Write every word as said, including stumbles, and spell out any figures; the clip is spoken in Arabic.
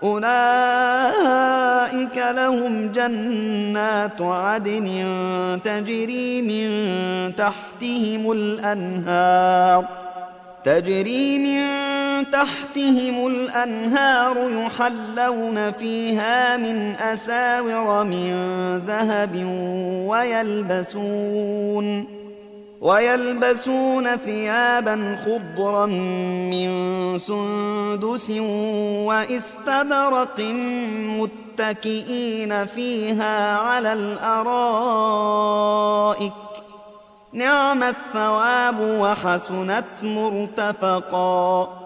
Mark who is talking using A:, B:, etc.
A: أولئك لهم جنات عدن تجري من تحتهم الأنهار تجري من تحتهم الأنهار يحلون فيها من أساور من ذهب ويلبسون ويلبسون ثيابا خضرا من سندس واستبرق متكئين فيها على الأرائك نعم الثواب وحسنت مرتفقا.